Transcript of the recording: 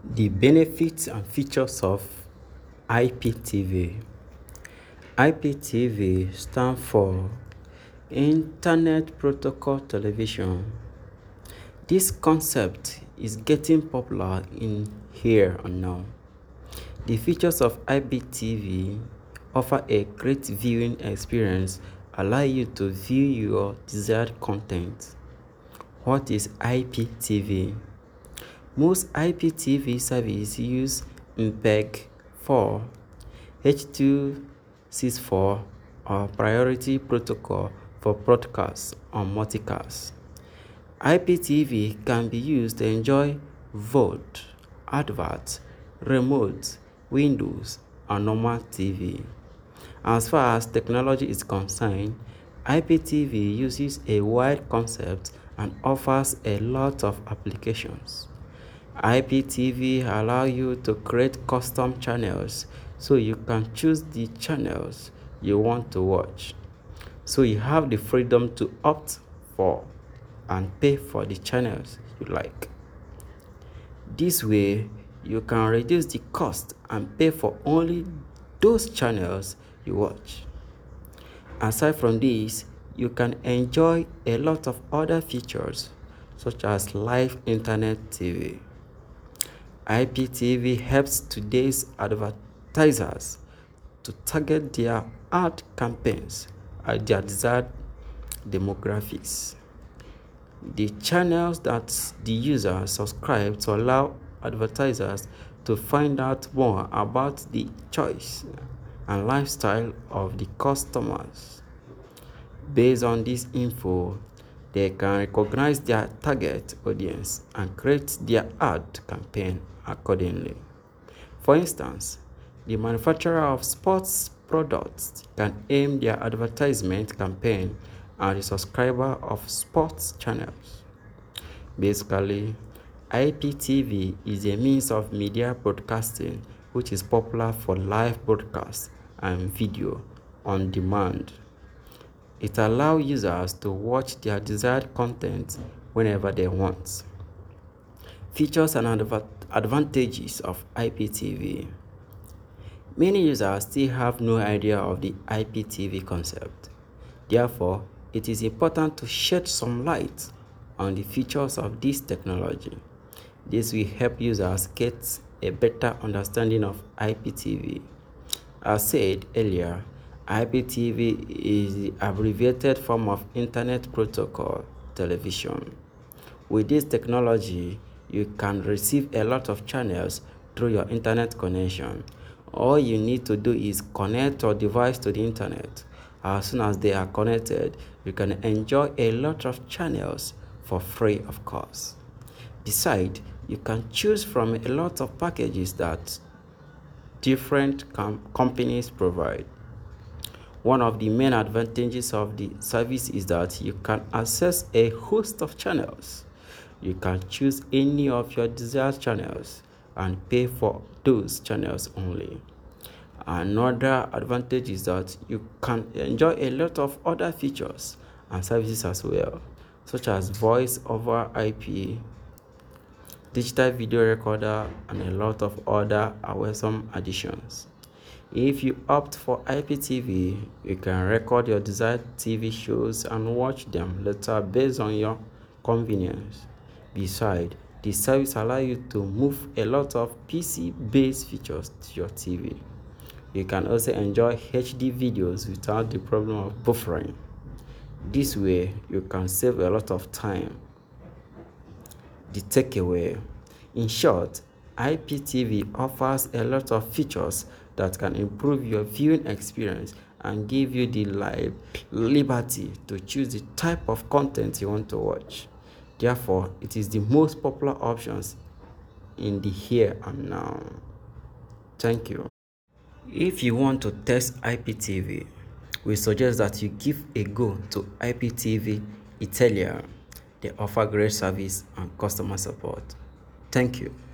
The benefits and features of IPTV. IPTV stands for Internet Protocol Television. This concept is getting popular in here and now. The features of IPTV offer a great viewing experience, allow you to view your desired content. What is IPTV? Most IPTV services use MPEG-4, H.264 or Priority Protocol for broadcast or multicast. IPTV can be used to enjoy VOD, adverts, remote, Windows, and normal TV. As far as technology is concerned, IPTV uses a wide concept and offers a lot of applications. IPTV allows you to create custom channels so you can choose the channels you want to watch. So you have the freedom to opt for and pay for the channels you like. This way, you can reduce the cost and pay for only those channels you watch. Aside from this, you can enjoy a lot of other features such as live internet TV. IPTV helps today's advertisers to target their ad campaigns at their desired demographics. The channels that the user subscribe to allow advertisers to find out more about the choice and lifestyle of the customers. Based on this info, they can recognize their target audience and create their ad campaign accordingly. For instance, the manufacturer of sports products can aim their advertisement campaign at the subscriber of sports channels. Basically, IPTV is a means of media broadcasting which is popular for live broadcast and video on demand. It allows users to watch their desired content whenever they want. Features and advantages of IPTV. Many users still have no idea of the IPTV concept. Therefore, it is important to shed some light on the features of this technology. This will help users get a better understanding of IPTV. As said earlier, IPTV is the abbreviated form of Internet Protocol Television. With this technology, you can receive a lot of channels through your internet connection. All you need to do is connect your device to the internet. As soon as they are connected, you can enjoy a lot of channels for free, of course. Besides, you can choose from a lot of packages that different companies provide. One of the main advantages of the service is that you can access a host of channels. You can choose any of your desired channels and pay for those channels only. Another advantage is that you can enjoy a lot of other features and services as well, such as voice over IP, digital video recorder, and a lot of other awesome additions. If you opt for IPTV, you can record your desired TV shows and watch them later based on your convenience. Besides, the service allows you to move a lot of PC-based features to your TV. You can also enjoy HD videos without the problem of buffering. This way, you can save a lot of time. The takeaway. In short, IPTV offers a lot of features that can improve your viewing experience and give you the liberty to choose the type of content you want to watch. Therefore, it is the most popular options in the here and now. Thank you. If you want to test IPTV, we suggest that you give a go to IPTV Italia. They offer great service and customer support. Thank you.